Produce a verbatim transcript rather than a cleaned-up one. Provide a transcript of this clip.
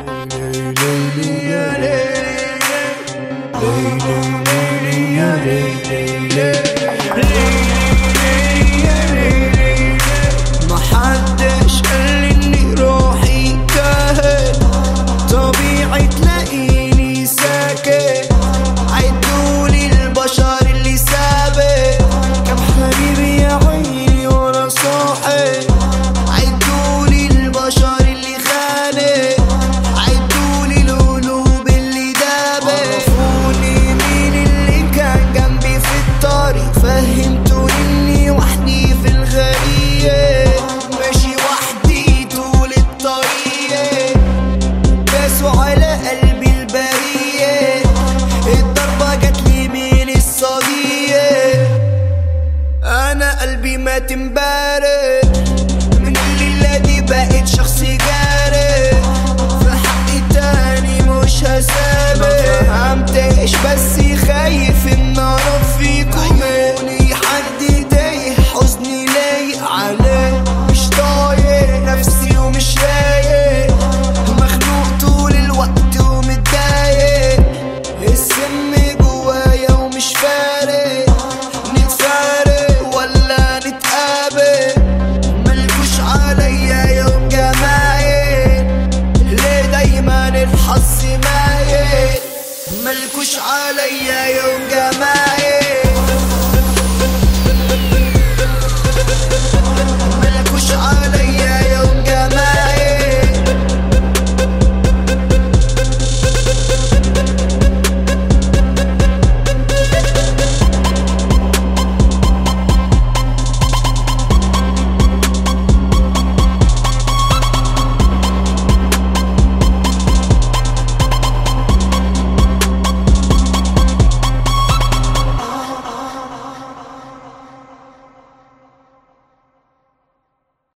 ليلي يا ليلي ليلي يا ليلي محدش قالي اني روحي كاهن طبيعي تلاقيني ساكت عدولي البشر اللي سابق كم حبيبي يا عيني وانا صاحي عدولي البشر اللي خانق عدولي القلوب اللي دابق عرفوني مين اللي كان جنبي في الطريق فهمتوني اني وحدي في الغريق ماشي وحدي طول الطريق داسوا على قلبي البريء الضربة جاتلي من الصديق انا قلبي مات امبارح من الليلة دي بقيت شخص جارح في حقي تاني مش هسامح مفهمتش بس خايف ان اعرف فيكم عيوني حد تايه حزني لايق عليه مش طايق نفسي ومش رايق مخنوق طول الوقت ومتضايق السم جوايا ومش فارق نتفارق ولا نتقابل ملكوش عليا يوم جمايل ليه دايما الحظ مايل ملكوش عليا يوم جمايل